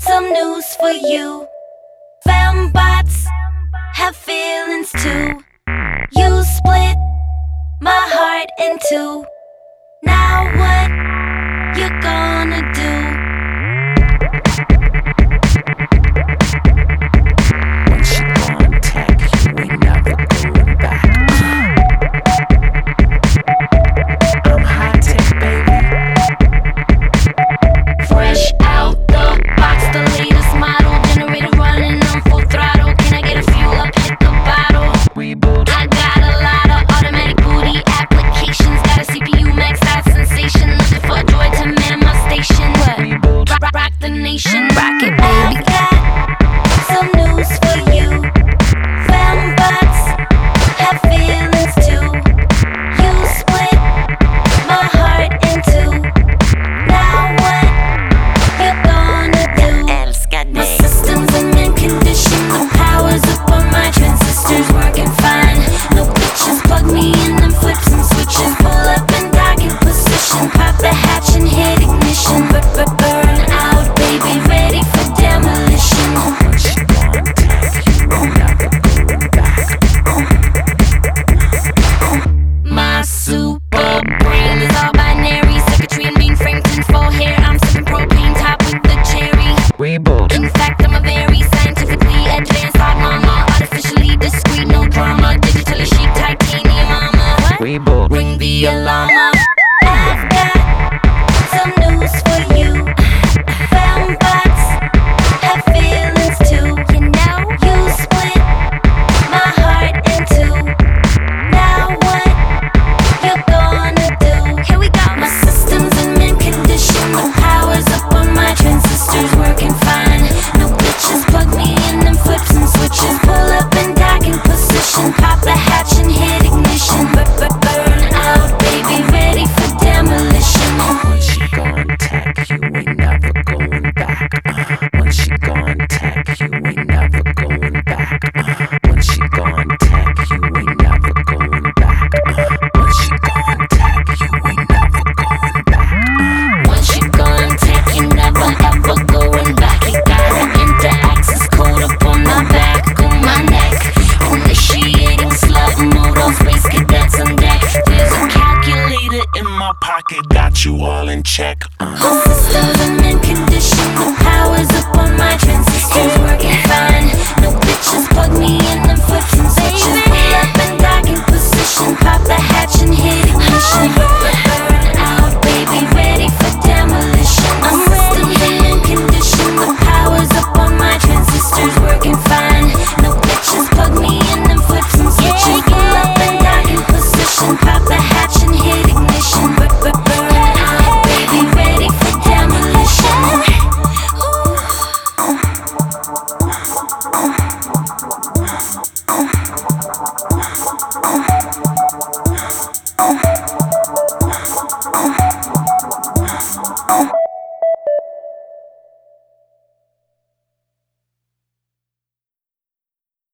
some news for you. Fembots have feelings too. You split my heart in two. Now what you gonna do? When she gon' tag you, we never going back. I'm high tech, baby. Fresh out the box, the latest model. Generator running on full throttle. Can I get a fuel up? Hit the bottle. Reboot. I got a lot of automatic booty applications. Got a CPU maxed out sensation. Looking for a droid to man my station. What? Reboot. Rock the nation. Rock it, baby. Got some news for you. Fembots have feelings too. You split my heart in two. Now what you gonna do? My system's in mint condition. The power's up on my transistors, working fine. No glitches, plug me in them flips and switches. Pull up and dock in position. Pop the hatch and hit ignition. Burn out, baby, ready for demolition. When she gon' tag you, we never going back. My super brain is all binary. Circuitry and mainframe, tinfoil hair. I'm sipping propane top with the cherry. Reboot. In fact, I'm a very scientifically advanced hot mama. Artificially discreet, no drama. Digitally chic, titanium armor. Reboot. Ring the alarm. I've got some news for you. Fembots have feelings too. You know, you split my heart in two. Now what you gonna do? Here we go. My system's in mint condition. The power's up on my transistors, working fine. No glitches, plug me in them flips and switches. Pull up and dock in position. Pop the hatch and hit ignition. Burn out, baby, ready for demolition. When she gon' tag you, we never going back. When she gon' tag you, we never going back. When she gon' tag you, we never going back. When she gon' tag you, we never going back. Once you gone, take you never ever going back. You got an inter-access code up on my back, on my neck. Initiating slug mode on space cadets on deck. There's a calculator In my pocket, got you all in check.